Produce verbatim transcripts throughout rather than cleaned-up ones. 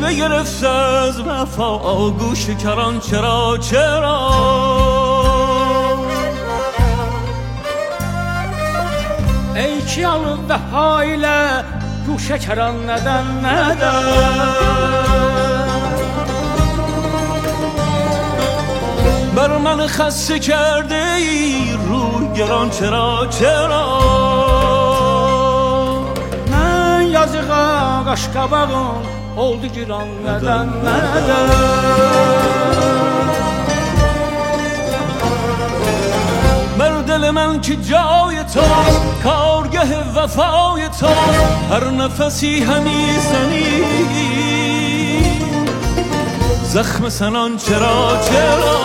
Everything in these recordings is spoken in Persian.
بگرفت از وفا گوش کران چرا چرا ای ki alıb vəfa ilə guşə kəran nədən nədən بر من خسته کرده ای روی گران چرا چرا من yazığa qaş qabağım oldu giran nədən nədən بر دل من که جای تو کارگه وفای تو هر نفسی همی زنی زخم سنان چرا چرا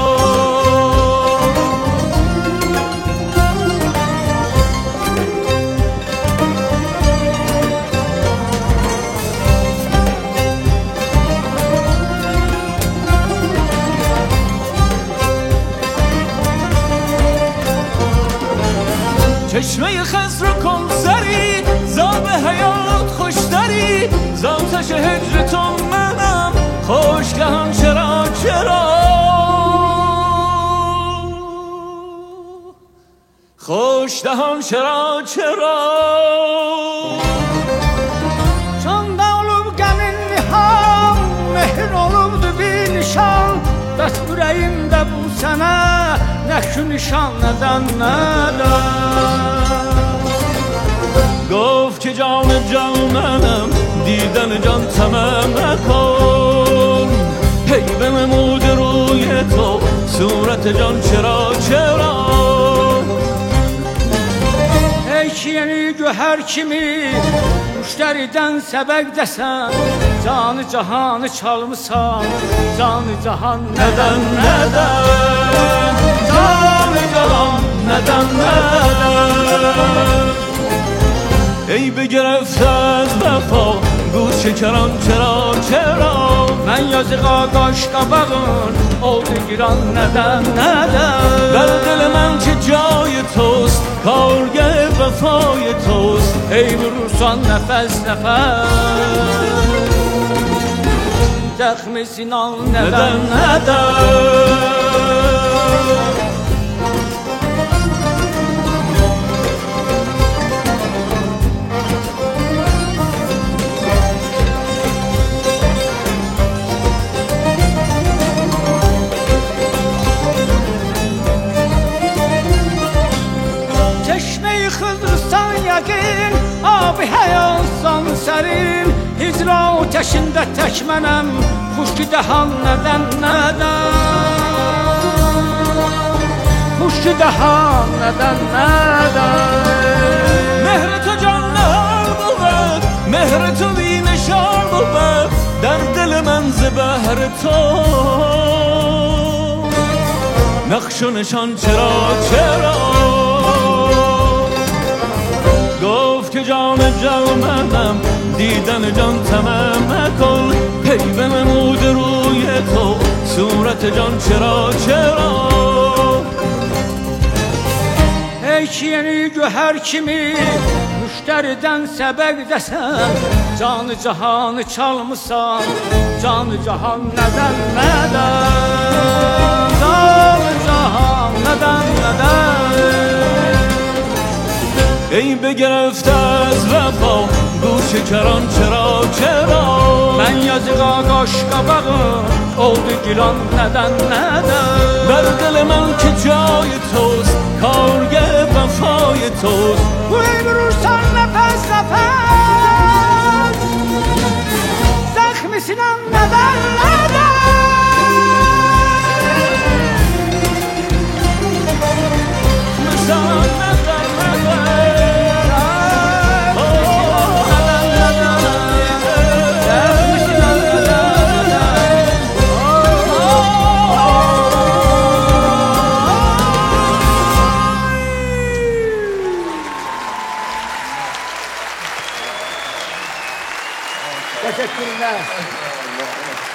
چشمه خضر کن سری زاب حیات خوشتری زاتش هجر تو منم خوشگهان چرا چرا خوشدهان چرا چرا Çanda olub qəmin niham mehr olubdu bir nişan bəs ürəyimdə bu sənə nə şu nişan nədən nədən گفت که جان جانم دیدن جان تمام نکن هی بنمود روی تو صورت جان چرا چرا ey ki yeni göhər kimi müştəridən səbəq desən canı cahanı çalmısan canı cahan neden neden canı cahan neden neden ای بگرفت از وفا گوش کران چرا چرا من yazığa qaş qabağın oldu giran nədən nədən در دل من که جای توست کارگه وفای توست ey vurursan nəfəs nəfəs zəxmi sinan nədən nədən Çeşme-i Xızrıstan yəqin abi həyatsan sərin hicra ateşində tək mənəm xuşki dəhan nədən nədən xuşki dəhan nədən nədən مهر تو جان نهار بود مهر تو بی نشان بود در دل من ز بهر تو نقش و نشان چرا چرا گفت که جان جانم دیدن جان تمام نکن هی بنمود روی تو صورت جان چرا چرا ey ki yeni göhər kimi müştəridən səbəq desən canı cahanı çalmısan canı cahan nədən nədən canı cahan nədən nədən ای بگرفت از وفا گوش کران چرا چرا من yazığa qaş qabağın oldu giran nədən nədən در دل من که جای توست کارگه وفای توست ey vurursan nəfəs nəfəs zəxmi sinan nədən nədən مثلا نظر نظر Teşekkürler.